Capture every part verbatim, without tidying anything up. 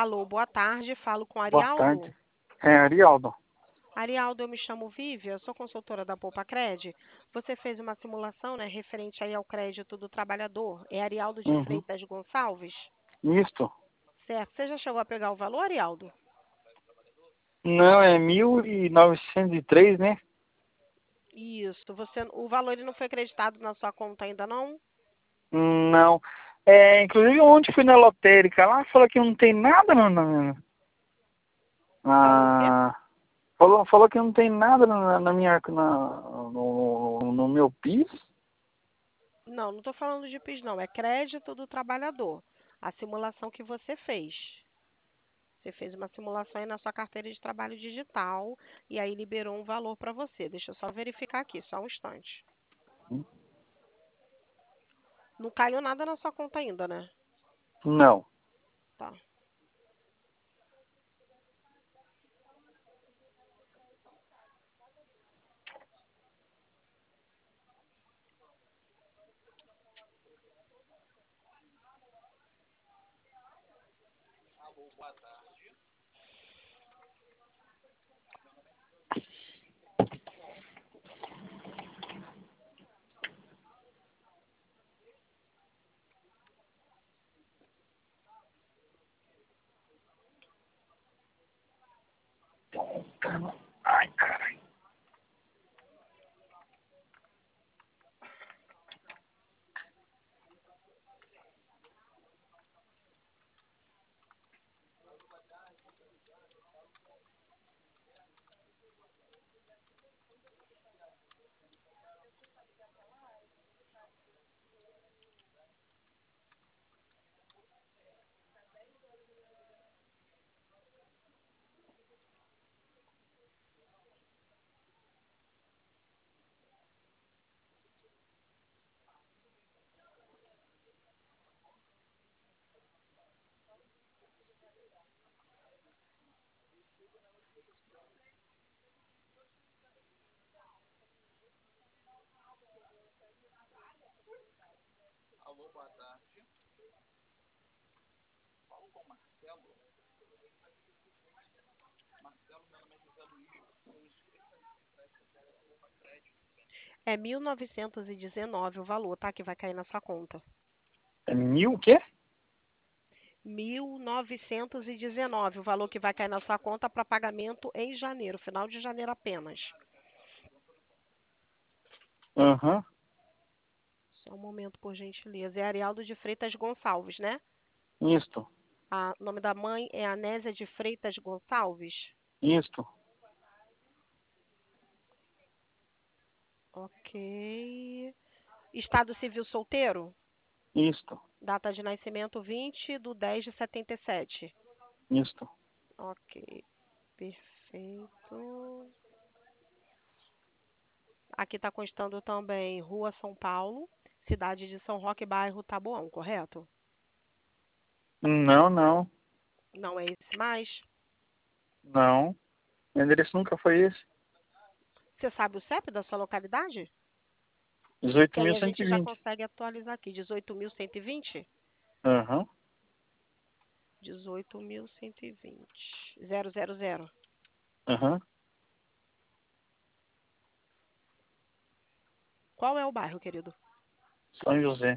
Alô, boa tarde. Falo com Boa tarde. Arialdo. É, Arialdo. Arialdo, eu me chamo Vívia, eu sou consultora da Poupa Cred. Você fez uma simulação, né, referente aí ao crédito do trabalhador. É Arialdo de Uhum. Freitas Gonçalves? Isto? Certo. Você já chegou a pegar o valor, Arialdo? Não, é mil e novecentos e três, né? Isso. Você, o valor ele não foi acreditado na sua conta ainda, não? Não. É, inclusive ontem fui na lotérica lá, falou que não tem nada no, na, Falando o quê? na- falou, falou que não tem nada na, na minha na, no, no meu PIS. Não, não estou falando de PIS, não. É crédito do trabalhador. A simulação que você fez. Você fez uma simulação aí na sua carteira de trabalho digital e aí liberou um valor para você. Deixa eu só verificar aqui, só um instante. Não caiu nada na sua conta ainda, né? Não. Tá. Ai, caralho. É mil novecentos e dezenove o valor, tá? Que vai cair na sua conta. É mil o quê? mil novecentos e dezenove o valor que vai cair na sua conta para pagamento em janeiro, final de janeiro apenas. Aham. Só um momento, por gentileza. É Arialdo de Freitas Gonçalves, né? Isto. A- O nome da mãe é Anésia de Freitas Gonçalves? Isto. Ok. Estado civil solteiro? Isto. Data de nascimento vinte de dez de setenta e sete. Isto. Ok, perfeito. Aqui está constando também Rua São Paulo, cidade de São Roque, bairro Taboão, correto? Não, não. Não é esse mais? Não. Meu endereço nunca foi esse. Você sabe o C E P da sua localidade? dezoito Que aí mil a cento gente e já vinte. consegue atualizar aqui. dezoito mil cento e vinte? Aham. dezoito mil cento e vinte. zero zero zero. Aham. Qual é o bairro, querido? São José.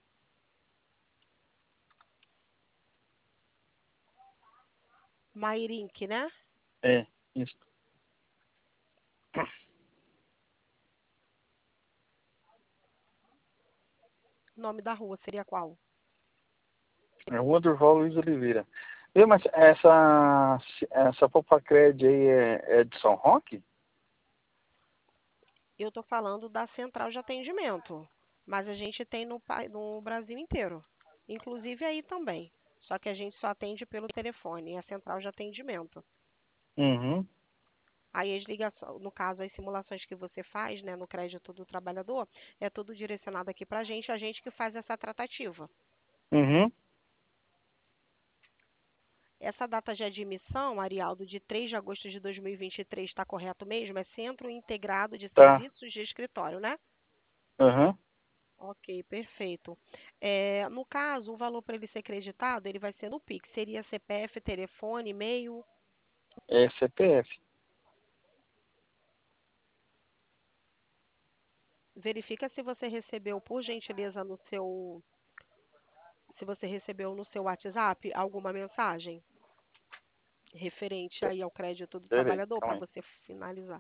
Mairink, né? É. Isto. Nome da rua seria qual? É Rua Durval Luiz Oliveira. Viu, mas essa, essa Popacred aí é, é de São Roque? Eu estou falando da central de atendimento, mas a gente tem no, pa- no Brasil inteiro, inclusive aí também. Só que a gente só atende pelo telefone, é a central de atendimento. Uhum. Aí as ligações, no caso, as simulações que você faz, né, no crédito do trabalhador, é tudo direcionado aqui para a gente, a gente que faz essa tratativa. Uhum. Essa data de admissão, Arialdo, de três de agosto de dois mil e vinte e três, está correto mesmo? É Centro Integrado de Tá. Serviços de Escritório, né? Aham. Ok, perfeito. É, no caso, o valor para ele ser creditado, ele vai ser no Pix. Seria C P F, telefone, e-mail. É C P F. Verifica se você recebeu, por gentileza, no seu, se você recebeu no seu WhatsApp alguma mensagem referente aí ao crédito do Peraí, trabalhador para calma aí. você finalizar.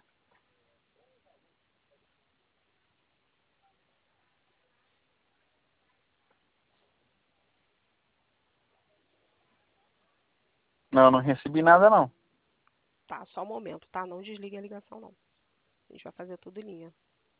Não, não recebi nada não. Tá, só um momento, tá? Não desligue a ligação, não. A gente vai fazer tudo em linha.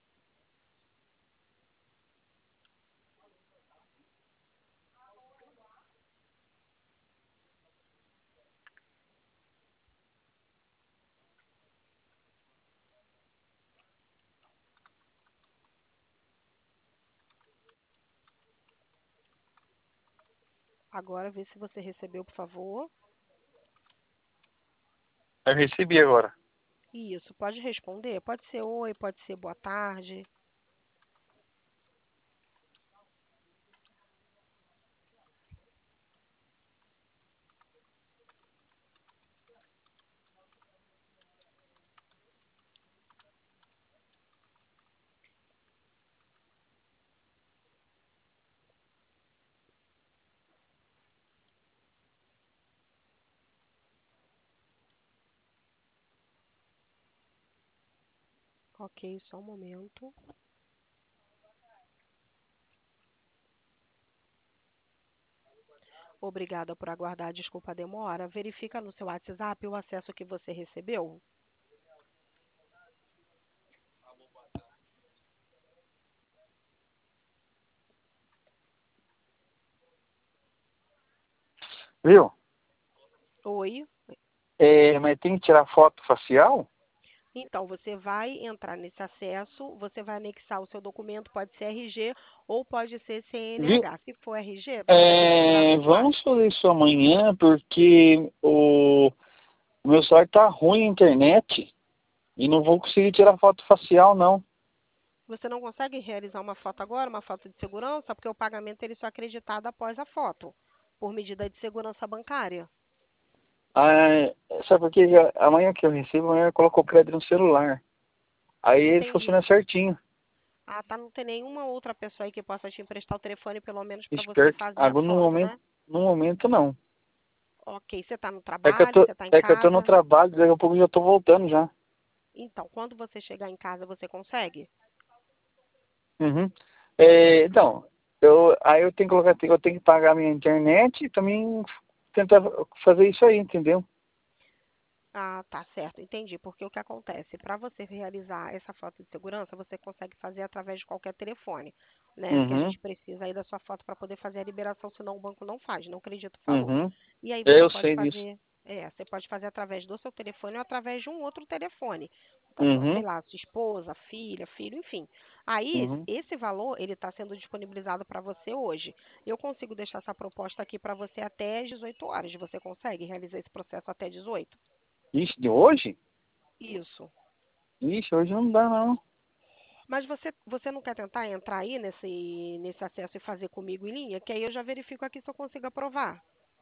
Agora, vê se você recebeu, por favor. Eu recebi agora. Isso, pode responder. Pode ser oi, pode ser boa tarde. Ok, só um momento. Obrigada por aguardar, desculpa a demora. Verifica no seu WhatsApp o acesso que você recebeu. Viu? Oi. É, mas tem que tirar foto facial? Então, você vai entrar nesse acesso, você vai anexar o seu documento, pode ser R G ou pode ser Viu? C N H. Se for R G, você vai ter que tirar É, dos vamos pais. fazer isso amanhã, porque o, o meu celular tá ruim a internet e não vou conseguir tirar foto facial, não. Você não consegue realizar uma foto agora, uma foto de segurança, porque o pagamento ele só é acreditado após a foto, por medida de segurança bancária. Ah, sabe por quê? Amanhã que eu recebo, amanhã eu coloco o crédito no celular. Aí ele Entendi. funciona certinho. Ah, tá. Não tem nenhuma outra pessoa aí que possa te emprestar o telefone, pelo menos para você Esperto. fazer a Agora no foto, momento, né? no momento não. Ok. Você está no É que eu trabalho, tô, você está em é que eu tô no casa? trabalho, daqui a pouco eu já tô voltando já. Então, quando você chegar em casa, você consegue? Uhum. É, então, eu, aí eu tenho que colocar, eu tenho que pagar minha internet e também tentar fazer isso aí, entendeu? Ah, tá certo, entendi. Porque o que acontece? Para você realizar essa foto de segurança, você consegue fazer através de qualquer telefone, né? Porque a Uhum, gente precisa aí da sua foto para poder fazer a liberação, senão o banco não faz, não acredito o valor. uhum. E aí É, você eu pode sei disso. fazer, é, você pode fazer através do seu telefone ou através de um outro telefone, da sua, sei Uhum, lá, sua esposa, filha, filho, enfim. Aí, uhum. esse valor, ele está sendo disponibilizado para você hoje. Eu consigo deixar essa proposta aqui para você até às dezoito horas. Você consegue realizar esse processo até dezoito? Isso de hoje? Isso. Ixi, hoje não dá não. Mas você, você não quer tentar entrar aí nesse, nesse acesso e fazer comigo em linha? Que aí eu já verifico aqui se eu consigo aprovar.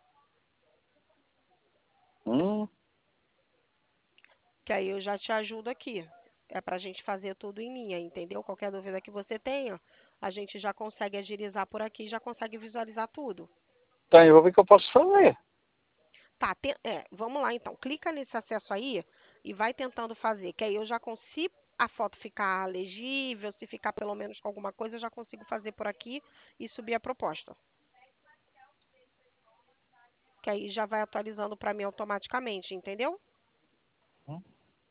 Hum, Que aí eu já te ajudo aqui. É para a gente fazer tudo em linha, entendeu? Qualquer dúvida que você tenha, a gente já consegue agilizar por aqui, já consegue visualizar tudo. tá, eu vou ver o que eu posso fazer. Tá, te- é, vamos lá então. Clica nesse acesso aí e vai tentando fazer. Que aí eu já consigo a foto ficar legível, se ficar pelo menos com alguma coisa, eu já consigo fazer por aqui e subir a proposta. Que aí já vai atualizando para mim automaticamente, entendeu? Hum?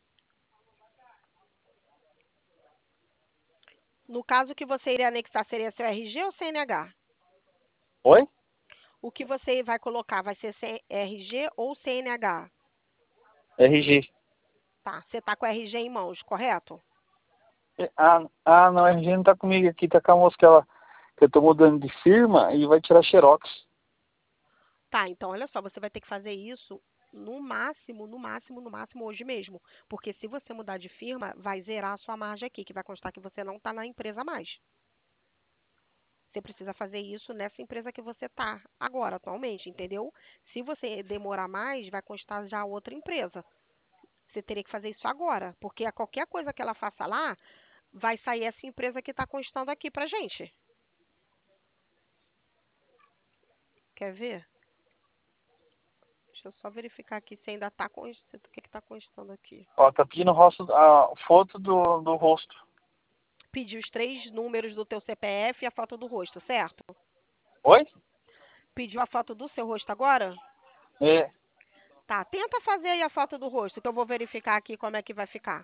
No caso que você iria anexar, seria seu R G ou C N H? Oi? O que você vai colocar vai ser C- R G ou C N H? R G. Tá, você tá com o R G em mãos, correto? Ah, ah, não, a R G não tá comigo aqui, tá com a moça que, ela, que eu tô mudando de firma e vai tirar xerox. Tá, então olha só, você vai ter que fazer isso no máximo, no máximo, no máximo hoje mesmo. Porque se você mudar de firma, vai zerar a sua margem aqui, que vai constar que você não tá na empresa mais. Você precisa fazer isso nessa empresa que você está agora, atualmente, entendeu? Se você demorar mais, vai constar já outra empresa. Você teria que fazer isso agora, porque a qualquer coisa que ela faça lá, vai sair essa empresa que está constando aqui pra gente. Quer ver? Deixa eu só verificar aqui se ainda está constando. O que está constando aqui? Ó, tá pedindo rosto, a foto do, do rosto. Pedir os três números do teu C P F e a foto do rosto, certo? Oi? Pediu a foto do seu rosto agora? É. Tá, tenta fazer aí a foto do rosto, que eu vou verificar aqui como é que vai ficar.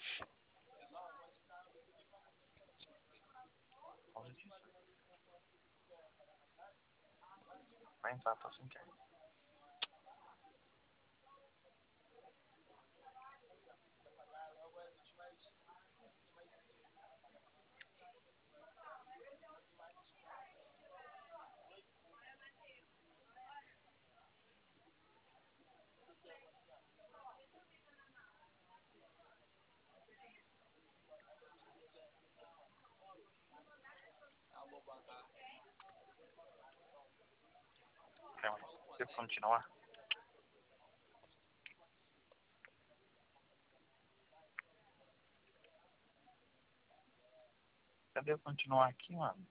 Vai entrar, tá sem internet. Você continuar? Cadê eu continuar aqui, mano?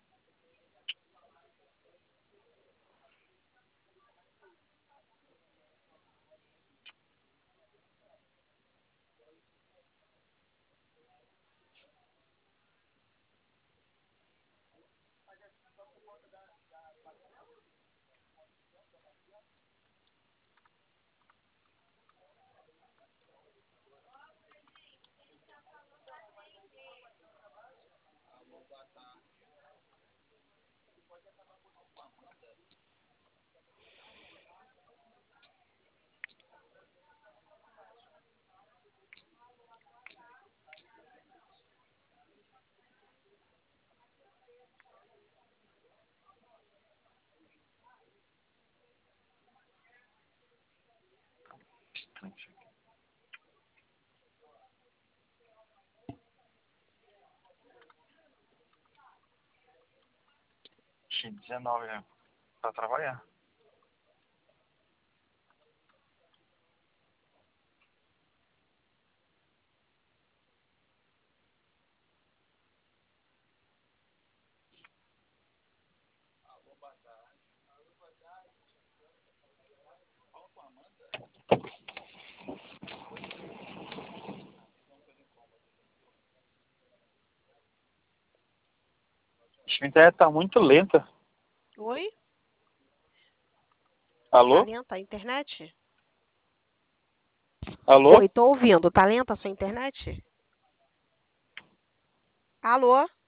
dezenove, né? Pra trabalhar. A internet tá muito lenta. Oi? Tá Alô? lenta a internet? Alô? Oi, tô ouvindo. Tá lenta a sua internet? Alô?